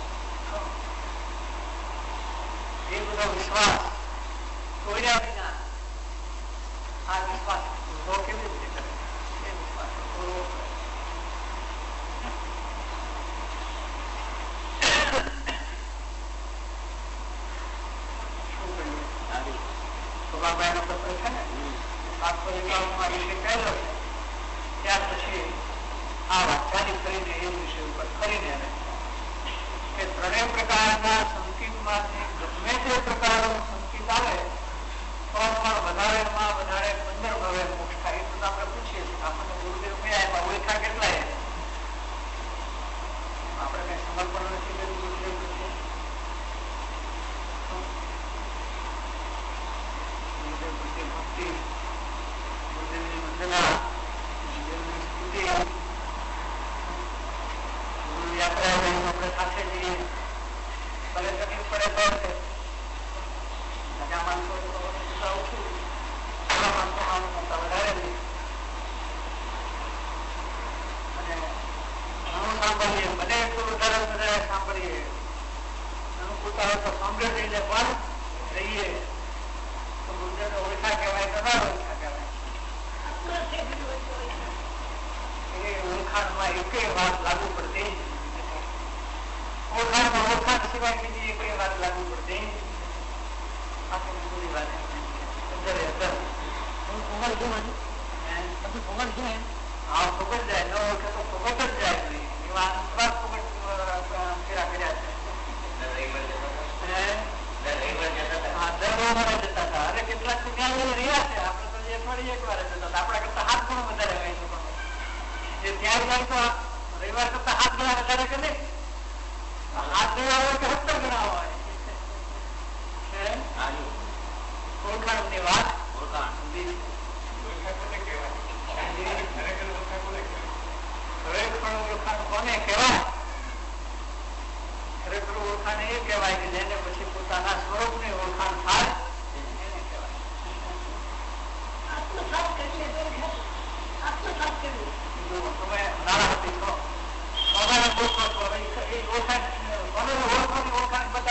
એ બધો વિશ્વાસ તોડ્યા વિના આ વિશ્વાસ ઉભો કેવી રીતે કરે? એ વિશ્વાસ તોડવો પડે. બાબાનો પત્ર છે ને સાતસો એકાવનમાં વિશે કહેલો છે. ત્યાર પછી આ વાંચવાની કરીને એ વિષય ઉપર કરીને કે ત્રણેય પ્રકારના સંકિતમાંથી ગમે તે પ્રકારનો સંકિત આવે તો પણ વધારેમાં વધારે પંદર ભવે મોક્ષ થાય. એટલું આપણે પૂછીએ છીએ. આપણને ગુરુદેવ કયા એમાં ઓળખા કેટલા એ આપણે કઈ સમર્પણ નથી કર્યું ગુરુદેવ પ્રત્યે. ગુરુદેવ પ્રત્યે ભક્તિ, ગુરુદેવની વંદના, ગુરુદેવની સ્તુતિ, ગુરુ યાત્રા આપણે સાથે જઈએ. ભલે તકલીફ પડે તો બધા માણસો ઓછું, બધા માણસો માણસો વધારે નહીં. અને ઘણું સાંભળીએ, બને એટલું વધારે વધારે સાંભળીએ. અનુકૂળતા હોય તો સાંભળે જઈને પણ રહીએ તો ગુરુદેવને ઓળખા કહેવાય તો ના ઓળખા કહેવાય. એ ઓળખાણમાં એક વાત લાગુ પડતી, ઓળખાણમાં ઓળખાણ સિવાય બીજી એક વાત લાગુ પડતી. આખી બધી વાત અંદર અંદર હા ફોગટ જાય, ન ઓળખે તો ફોગટ જ જાય. એવા અનંતવાર ફોગટ ફેરા કર્યા છે. અરે કેટલાક ત્યાં રહ્યા છે. આપડે તો અઠવાડિયે એક વાર જતા હતા. આપડા કરતા હાથ ગણો વધારે હોય જે ત્યાં જાય તો રવિવાર કરતા હાથ ગણા વધારે કે નહીં. હાથ ગણા હોય કે સત્તર ગણા હોય. ઓળખાણ ની વાત ઓળખાણ ખરેખર ઓળખાણ કોને કહેવાય? ખરેખર ઓળખાણ એ કહેવાય કે જેને પછી પોતાના સ્વરૂપ ની ઓળખાણ થાય એને કહેવાય. આત્મસાત કરીએ આત્મસાત કરીએ તમે નારાયણ છો સોનાને ઓળખો છો. ઓળખાણ સોનાને ઓળખવાની ઓળખાણ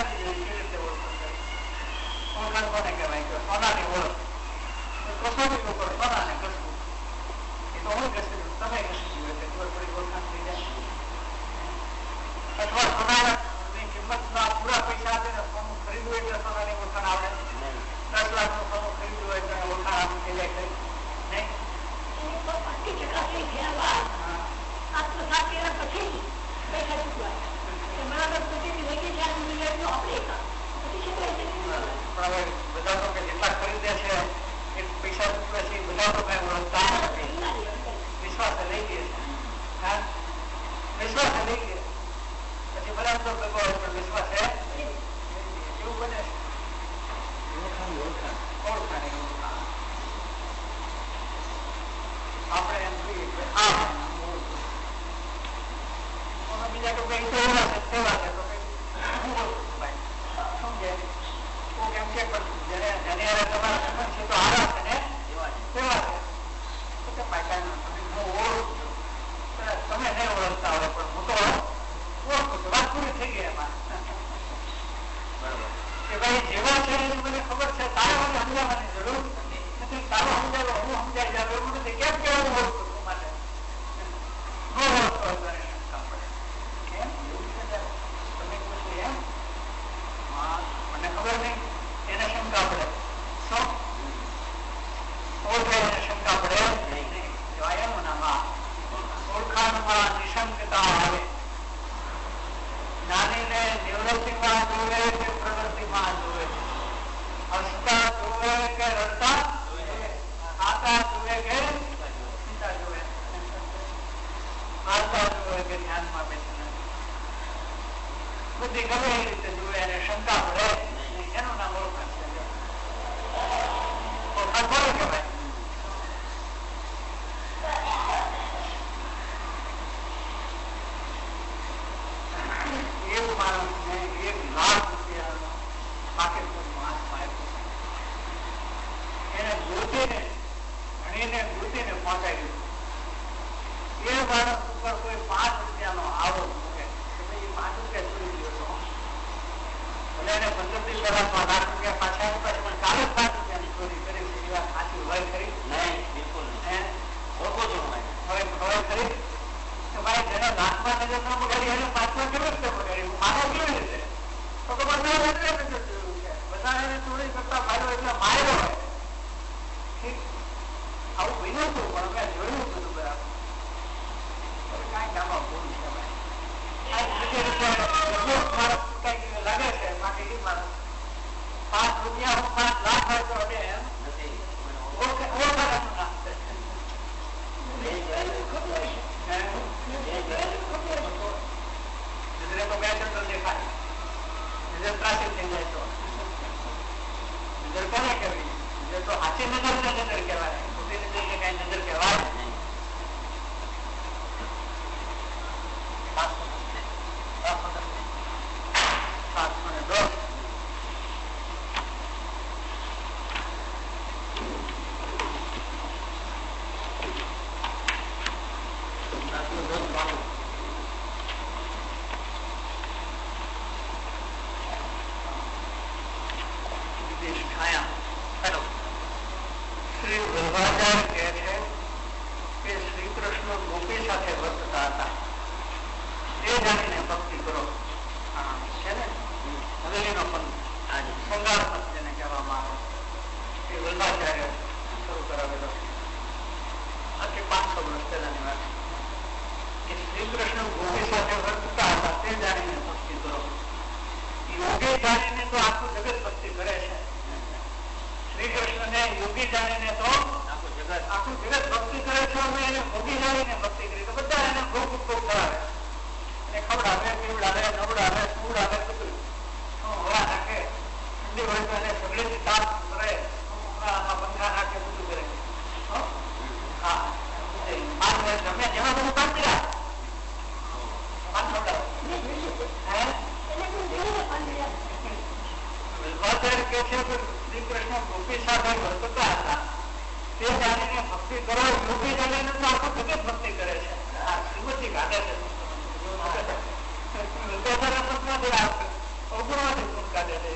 કઈ તો એવા છે તેવા છે તો કઈ શું બોલું ભાઈ સમજે તો કેમ કે જેને જેને તમારા સંબંધ છે તો આવા છે ને તેવા છે તો કે પાછા હું ઓળખું છું તમે નહીં ઓળખતા હોય પણ હું તો ઓળખું છું વાત પૂરી થઈ ગઈ એમાં કે ભાઈ જેવા છે એની મને ખબર છે તારે મને સમજાવવાની જરૂર નથી તારો સમજાવો હું સમજાઈ જાવ એવું નથી કેમ કે હું ઓળખું છું માટે ન ઓળખતો હોય તો શંકા પડે કેમ એવું છે તમે પૂછ્યું એમ હા મને ખબર નહીં એને શંકા પડે શું ઓળખે એને શંકા પડે નહીં એનું નામ ઓળખાણમાં નિશંકતા આવે જ્ઞાનીને નિવૃત્તિમાં જોવે કે પ્રવૃત્તિમાં જોવે હસતા જોવે કે રડતા ખાતા જોવે કે ચિંતા જોવે હાલતા જોવે કે ધ્યાનમાં બેસીને બુદ્ધિ ગમે એ રીતે જોવે અને શંકા પડે એનું નામ ઓળખાણ છે ઓળખાણ બોલો કહેવાય એક માણસને એક લાખ રૂપિયાનો પાકીટમાં હાથમાં આપ્યો એને ગોતીને ભણીને ગોતીને પહોંચાડી એ માણસ ઉપર કોઈ પાંચ રૂપિયાનો આરોપ મૂકે એ પાંચ રૂપિયા ચોરી ગયો હતો ભલે એને પંદર દિવસ પહેલા લાખ રૂપિયા પાછા આપ્યા પણ કાલે જ પાંચ રૂપિયાની ચોરી કરી છે એ વાત સાચી હોય ખરી નહીં બિલકુલ નહીં ઓળખો છો હવે હવે ખરી તો ભાઈ જેને લાખમાં નજર ન બગાડી એને પાંચમાં કેવી રીતે બગાડી હું માનો કેવી રીતે તો કે બધા નજરે નજર જોયું છે બધા એને ચોરી કરતા ફાયદો એટલે માર્યો હોય ઠીક આવું બન્યું હતું પણ મેં જોયું બધું બરાબર કાંઈ કામમાં ભૂલ છે માણસ કઈક લાગે છે માટે એ માણસ પાંચ રૂપિયા હું પાંચ લાખ હોય તો હવે એમ ઓળખાવાનું નામ છે નજરે તો બે ચંદ્ર દેખાય નજર ત્રાસી થઈ જાય તો નજર કોને કહેવી નજર તો સાચી નજર ને નજર કહેવાય ખોટી નજર ને કઈ નજર કહેવાય સાતસો ને દસ શ્રી વલ્ભાચાર્ય કહે છે કે શ્રી કૃષ્ણ ગોપી સાથે વર્તતા હતા એ જાણીને ભક્તિ કરો છે ને હવેલીનો પણ શૃંગાર પંથ જેને કહેવામાં આવે એ વલ્ભાચાર્ય શરૂ કરાવેલો આથી પાંચસો વર્ષ પહેલાની વાત કે શ્રી કૃષ્ણ ગોપી સાથે વર્તતા હતા તે જાણીને ભક્તિ કરો યોગી જાણીને તો આખું જગત ભક્તિ કરે છે શ્રી કૃષ્ણ ને યોગી જાણીને તો આખું જગત આખું જગત ભક્તિ કરે છે અમે એને ભોગી જાણીને ભક્તિ કરી તો બધા એને ભોગ ઉપભોગ કરાવે એને ખવડાવે પીવડાવે નવડાવે સુવડાવે બધું હવા નાખે ઠંડી હોય તો એને સગડીથી તાપ કરે આમાં પંખા નાખે બધું કરે હા પાંચ વર્ષ અમે જેમાં બધું કામ કર્યા પાન ખવડાવે કે છે શ્રી કૃષ્ણ ગોપી સાથે વર્તતા હતા તે જાણીને ભક્તિ કરો યોગી જાણીને તો આખું જગત ભક્તિ કરે છે આ શ્રીમતી કાઢે છે અવગુણમાંથી કાઢે છે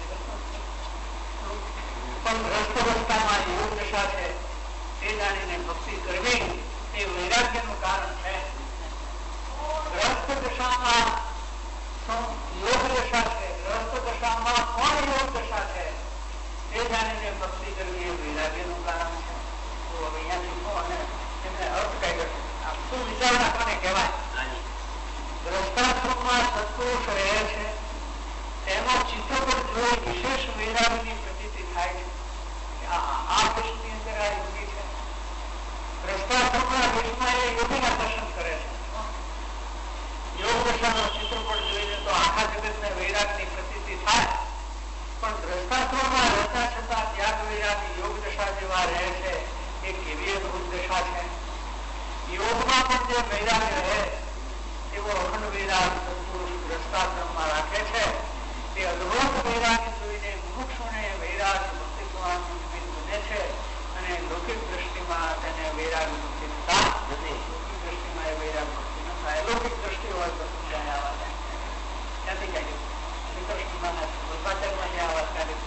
પણ ભ્રષ્ટ અવસ્થામાં યોગ દશા છે તે જાણીને ભક્તિ કરવી એ વૈરાગ્યનું કારણ છે ભ્રષ્ટ દશામાં યોગ દશા છે ભ્રષ્ટ દશામાં કોણ યોગ દશા છે એ જાણીને ભક્તિ કરવી એ વૈરાગ્યનું કારણ છે તો હવે અહીંયાથી શું અને એમને અર્થ કઈ કરશે આ શું વિચારણા કોને કહેવાય દ્રષ્ટાત્મકમાં સત્પુરુષ રહે છે તેમાં ચિત્ર પર જોઈ વિશેષ વૈરાગ્યની પ્રતીતિ થાય છે આ પુરુષની અંદર આ યોગી છે દ્રષ્ટાત્મકના દેશમાં એ યોગીના દર્શન કરે છે યોગ દશાનો ચિત્રપટ જોઈને તો આખા જગતને વૈરાગની પ્રતીતિ થાય પણ દ્રષ્ટાત્મકમાં રહેતા છતાં ત્યાગ વૈરાગ યોગ દશા જેવા રહે છે એ કેવી અદભુત દશા છે યોગમાં પણ જે વૈરાગ રહે એવો અખંડ વૈરાગ સત્પુરુષ દ્રષ્ટાશ્રમમાં રાખે છે તે અદભુત વૈરાગ્ય જોઈને મુમુક્ષુને વૈરાગ ભક્તિ થવાનું નિમિત્ત બને છે અને લૌકિક દ્રષ્ટિમાં તેને વૈરાગ ભક્તિ થતા નથી. લૌકિક દ્રષ્ટિમાં એ વૈરાગ ભક્તિ ન થાય. લૌકિક દ્રષ્ટિ હોય તો સમજાય આ વાત ક્યાંથી કાઢી શ્રીકૃષ્ણમાં વલ્પાચાર્યમાં જે આ વાત કાઢી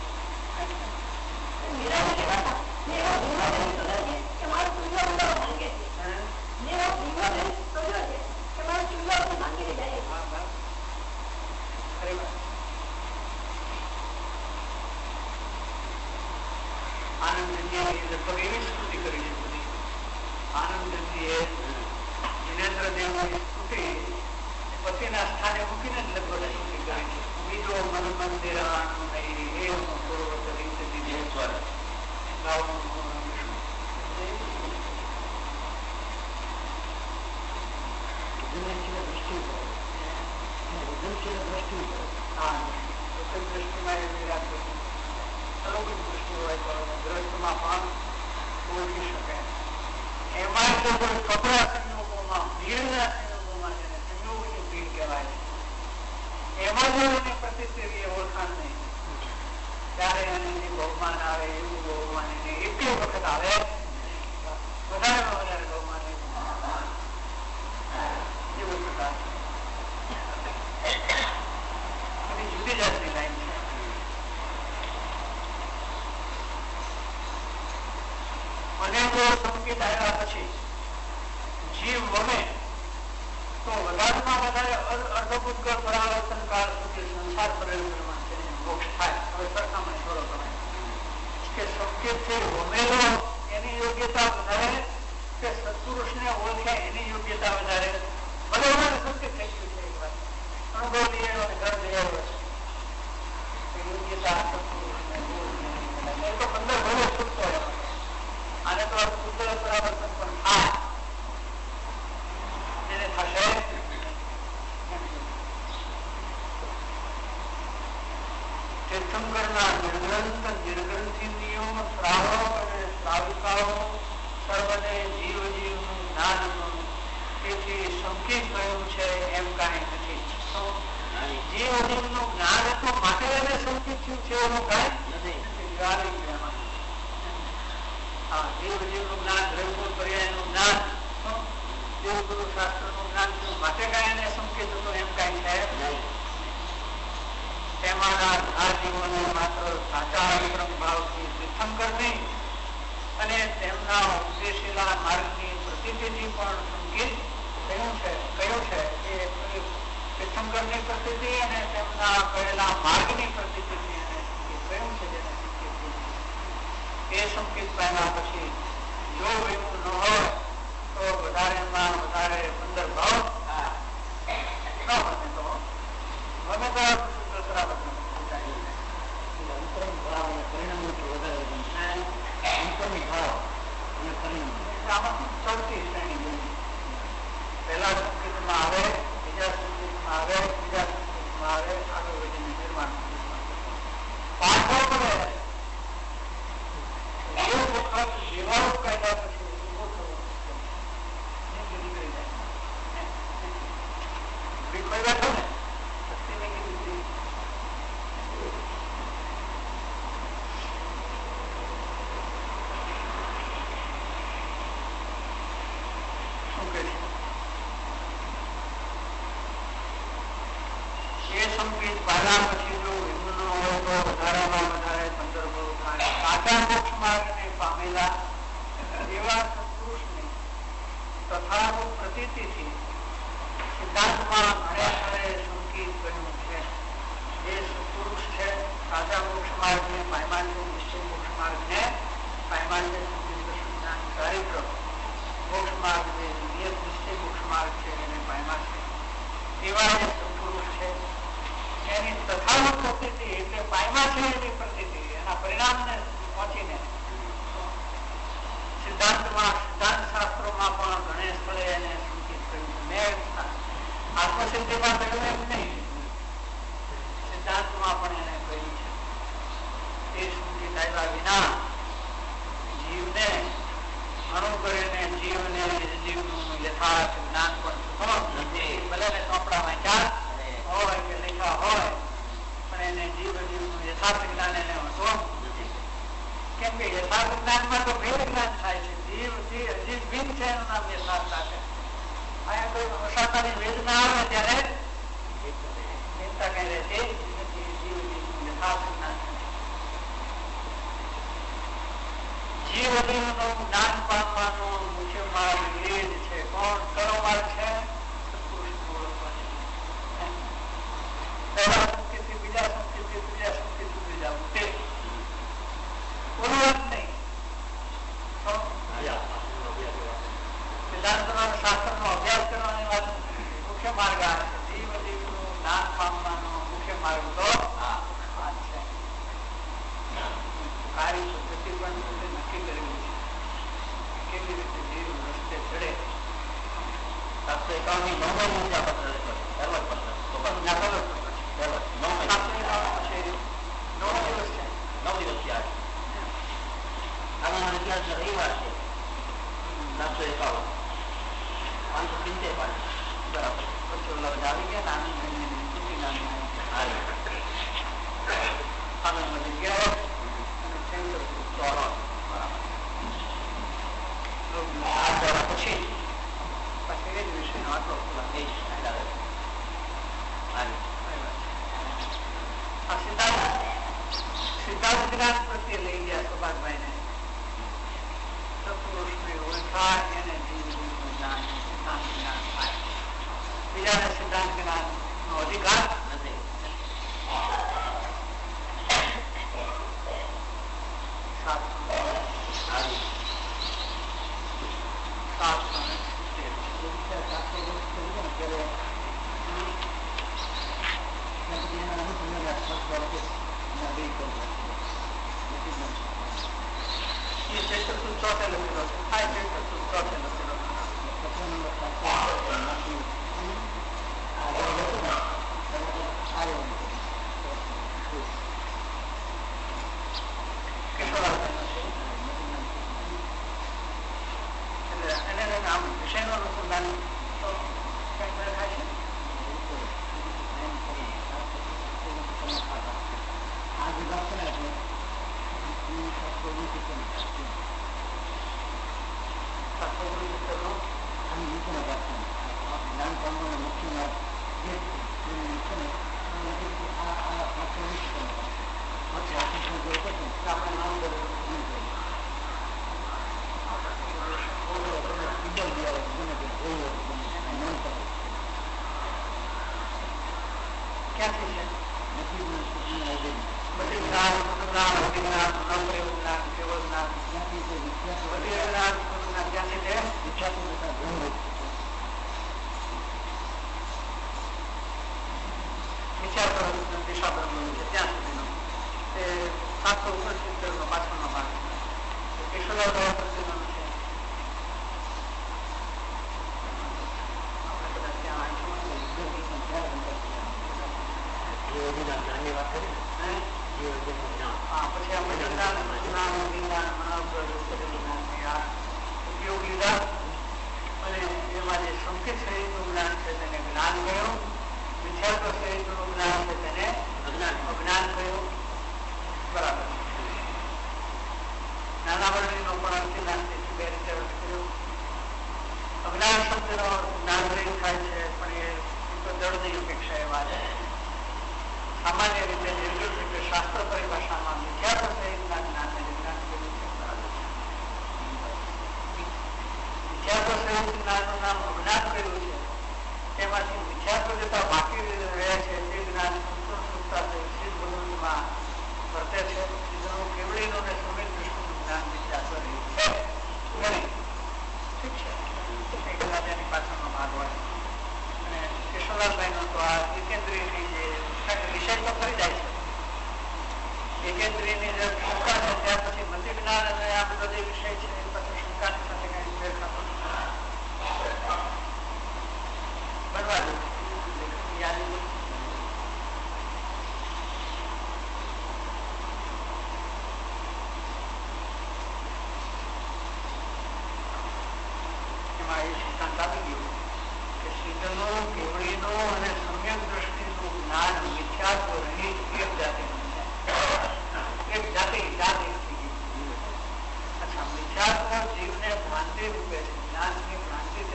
આનંદજી લગભગ એવી સ્તુતિ કરી છે બધી. આનંદજી એ જિનેન્દ્ર દેવની સ્તુતિ પતિના સ્થાને મૂકીને જ લગભગ સ્તુતિ કરી છે. બીજો મન મંદિર દ્રષ્ટિમાં એ વિરાટ અલૌકિક દ્રષ્ટિ હોય તો દ્રષ્ટમાં પણ ઓળખી શકે. એમાં જો કોઈ કપડા સંયોગોમાં ભીડના સંયોગોમાં જેને સંયોગની ભીડ કહેવાય છે એમાં જો એને પ્રતિક્રિયા ઓળખાણ નહીં ત્યારે એને બહુમાન આવે એવું બહુમાન એને એટલી વખત આવે વધારેમાં વધારે બહુમાન એવું પ્રકાર જુદી જાતની લાઈન છે. અને જો સંકેત આવ્યા પછી જીવ વમે તો વધારેમાં વધારે અર્ધભૂતગળ પરાવર્તન કાળ સુધી સંસાર પરિવર્તનમાં મોક્ષ થાય. હવે સરખામણી કરો તમે કે સંકેત છે વમેલો એની યોગ્યતા વધારે કે સત્પુરુષને ઓળખે એની યોગ્યતા વધારે. ભલે વધારે સંકેત થઈ ગયું છે એક વાર અનુભવ લઈ આવ્યો અને ઘર લઈ આવ્યો છે યોગ્યતા સત્પુરુષને એ તો પંદર વર્ષ છૂટતો હોય આને તો ઉત્તર પરાવર્તન પણ થાય એને થશે. તીર્થંકરના નિર્ગ્રંથ નિર્ગ્રંથિનીઓ શ્રાવકો અને શ્રાવિકાઓ સર્વને જીવ જીવનું જ્ઞાન તેથી સંકેત ગયું છે એમ કાંઈ નથી. જીવ જીવનું જ્ઞાન હતું માટે એને સંકેત થયું છે એવું કાંઈ નથી. હા જીવ જીવનું જ્ઞાન દ્રવ્ય પર્યાયનું જ્ઞાન દેવગુરુ શાસ્ત્રનું જ્ઞાન થયું માટે કાંઈ એને સંકેત હતો એમ કાંઈ છે નહીં. તેમાંના આ જીવોને માત્ર સાચા વિક્રમ ભાવથી તીર્થંકર નહીં અને તેમના ઉપદેશેલા માર્ગની પ્રતિથી પણ સંકેત કયું છે કયું છે એ તીર્થંકરની પ્રતિથી અને તેમના કહેલા માર્ગની પ્રતિથી એને સંકેત કયું છે જેને સંકેત એ સંકેત પામ્યા પછી જો એવું ન હોય તો વધારેમાં વધારે પંદર ભાવ ન બને તો મને તો સૌથી શ્રેણી પહેલા સંકેતમાં આવે બીજા સંકેતમાં આવે બીજા સંકેતમાં આવે આગળ વધીને નિર્માણ પાછો પડે એક વખત જેવાઓ કાયદા પછી ઉભો થવો નીકળી જાય કોઈ બેઠો ને સંકેત પામ્યા પછી જો એવું ન હોય તો વધારામાં વધારે પંદર બહુ થાય. સાચા મોક્ષ માર્ગને પામેલા એવા સત્પુરુષને તથારૂપ પ્રતીતિથી સિદ્ધાંતમાં ઘણે ઘણે સંકેત કર્યું છે. એ સત્પુરુષ છે સાચા મોક્ષ માર્ગને પામ્યા છે, નિશ્ચય મોક્ષ માર્ગને પામ્યા છે. ચારિત્ર મોક્ષ માર્ગ જે નિશ્ચય મોક્ષ માર્ગ છે એને પામ્યા છે એવા એ સત્પુરુષ છે. એની તથારૂપ પ્રતિતિ એટલે પામ્યા છે એની પ્રતિતિ એના પરિણામને પહોંચીને સિદ્ધાંતમાં સિદ્ધાંત શાસ્ત્રોમાં પણ ઘણે સ્થળે એને સૂચિત કર્યું. મેં આત્મસિદ્ધિમાં કહ્યું એમ નહીં, સિદ્ધાંતમાં પણ એને કહ્યું છે. એ સૂચિત આવ્યા વિના જીવને અનુકરીને જીવને જીવનું યથાર્થ જ્ઞાન પણ થતું નથી. ભલે ને ચોપડામાં ચાર હોય ઓસારતા છે. અહીંયા કોઈ ઓસારતાની વેદના આવે ત્યારે ચિંતા કઈ રહેતી નથી. જીવ યથાર્થ જ્ઞાન જીવનું જ્ઞાન પામવાનો મુખ્ય માર્ગ એ જ છે. કોણ કયો માર્ગ છે? સત્પુરુષને ઓળખવાનો. પહેલા સંકેતથી બીજા સંકેતથી ત્રીજા સંકેત સુધી જવું તે ઓલું વાત નહીં. સિદ્ધાંતના શાસ્ત્રનો અભ્યાસ કરવાની વાત મુખ્ય માર્ગ આ છે. જીવ જીવનું જ્ઞાન પામવાનો મુખ્ય માર્ગ તો આ છે. કાર્ય પદ્ધતિ પણ નક્કી કરેલી છે. કેવી રીતે જીવ રસ્તે ચડે. સાતસો એકાવન ની નોંધો ઊંચા પત્ર તો પણ નાખેલો નવ દિવસ છે. નવ દિવસ થયા આગળ ઇતિહાસ રવિવાર છે. સાતસો એકાવન પાંચસો સિત્તેર પાંચ બરાબર પછી ઓલા આવી ગયા નાની નાની નાની આગળ વધી ગયા પછી પછી એ જ વિષયનો આટલો સિદ્ધાંત જ્ઞાન પ્રત્યે લઈ ગયા સુભાષભાઈ ને. સત્પુરુષને ઓળખાય એને જીવનું જ્ઞાન સિદ્ધાંત જ્ઞાન થાય. બીજાને સિદ્ધાંત જ્ઞાન નો અધિકાર નથી. ભ્રાંતિ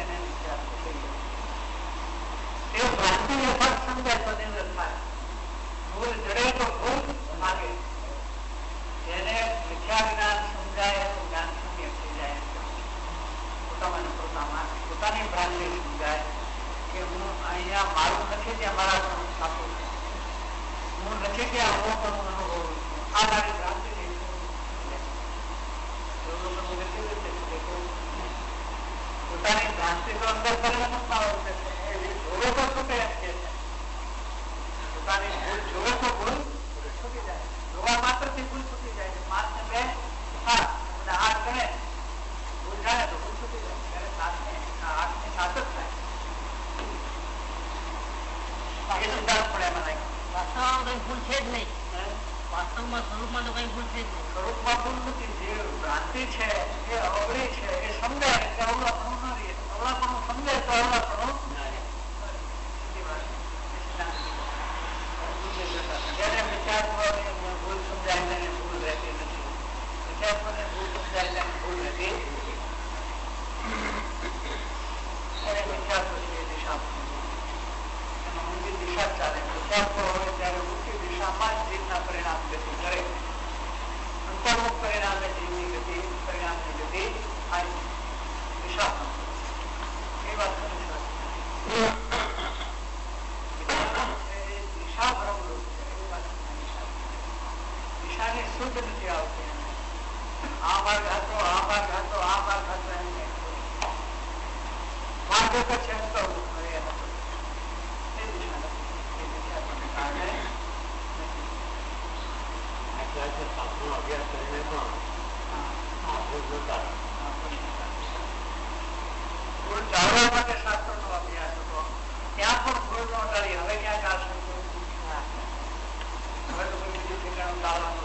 સ્વતંત્ર થાય. ભૂલ જડે તો ભૂલ માગે. જેને મિથ્યા જ્ઞાન સમજાય તો જ્ઞાન શૂન્ય થઈ જાય. પોતામાં પોતામાં પોતાની ભ્રાંતિ સમજાય કે હું અહીંયા મારું નથી ત્યાં મારા પણ સાચું છે. હું નથી ત્યાં હું પણ અનુભવું છું. આ મારી ભ્રાંતિ પોતાની ભ્રાંતિ તો અંદર પરિણામમાં આવે છે. જોવે તો છૂટે એમ કે છે. પોતાની ભૂલ જોવે તો ભૂલ છૂટી જાય. જોવા માત્ર થી ભૂલ છૂટી જાય છે. પાંચ ને બે સાત અને આઠ ગણે ભૂલ જાણે તો ભૂલ છૂટી જાય. ત્યારે સાત ને આઠ ને સાત જ થાય. એ સિદ્ધાંત પણ એમાં નાખ્યો. વાસ્તવમાં કઈ ભૂલ છે જ નહીં. વાસ્તવમાં સ્વરૂપમાં તો કઈ ભૂલ છે જ નહીં. સ્વરૂપમાં ભૂલ નથી. જે ભ્રાંતિ છે એ અવળી છે એ સમજાય એટલે અવળાપણું ન રહે. અવળાપણું સમજાય તો અવળાપણું જેને મિથ્યાત્વની ભૂલ સમજાય તેને ભૂલ રહેતી નથી. મિથ્યાત્વને ભૂલ સમજાય તેને ભૂલ રહેતી એને મિથ્યાત્વ છે એ દિશા એમાં ઊંધી દિશા ચાલે. મિથ્યાત્વ હોય ત્યારે ઊંચી દિશામાં જ જીવના પરિણામ ગતિ કરે. અંતર્મુખ પરિણામે જીવની ગતિ પરિણામની ગતિ આ દિશા એ વાત દિશા ભ્રમરૂપ છે. એ વાત દિશાની શુદ્ધ નથી આવતી. આ માર્ગ હતો આ માર્ગ હતો આ માર્ગ હતો એમ માર્ગ છે એમ કરવું એ હતો. એ દિશા નથી. એ દિશા તમને કારણે અભ્યાસ કરીને પણ ભૂલ ટાળવા માટે શાસ્ત્ર નો અભ્યાસ હતો. ત્યાં પણ ભૂલ ન ટાળી. હવે ક્યાં ચાલશે? હવે તો કોઈ બીજું ઠેકાણું ટાળવાનું